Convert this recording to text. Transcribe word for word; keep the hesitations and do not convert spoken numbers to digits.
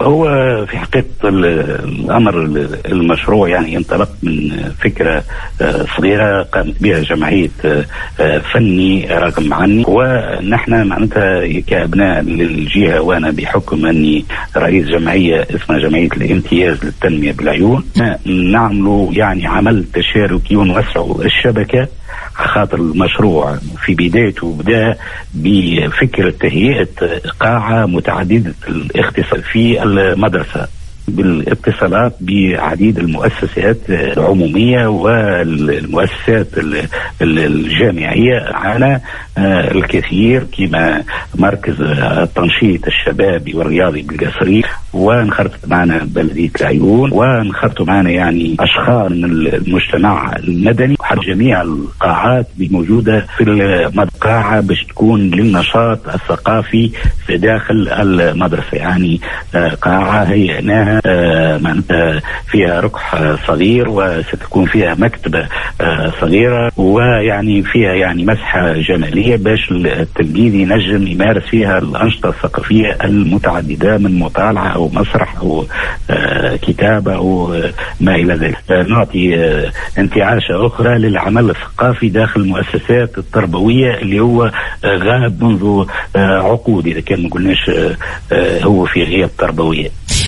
هو في حقيقة الأمر المشروع يعني ينطلق من فكرة صغيرة قامت بها جمعية فني رقم عني، ونحن معناتها كأبناء للجهة وأنا بحكم أني رئيس جمعية اسمها جمعية الامتياز للتنمية بالعيون نعملوا يعني عمل تشاركي ونوسعوا الشبكة، خاطر المشروع في بدايته بدأ بفكرة تهيئة قاعة متعددة الاختصاص في المدرسة بالاتصالات بعديد المؤسسات العمومية والمؤسسات الجامعية على الكثير كما مركز التنشيط الشبابي والرياضي بالقصري، ونخرطت معنا بلدية العيون، ونخرطت معنا يعني أشخاص من المجتمع المدني، وحتى جميع القاعات الموجودة في القاعة باش تكون للنشاط الثقافي في داخل المدرسة. يعني قاعة هيئناها معناتها فيها ركح صغير، وستكون فيها مكتبة صغيرة، ويعني فيها يعني مسحة جمالية باش التلميذ ينجم يمارس فيها الأنشطة الثقافية المتعددة من مطالعة أو مسرح أو كتابة أو ما إلى ذلك. نعطي انتعاشة أخرى للعمل الثقافي داخل المؤسسات التربوية اللي هو غاب منذ عقود، إذا كان ما قلناش هو في غياب تربوية.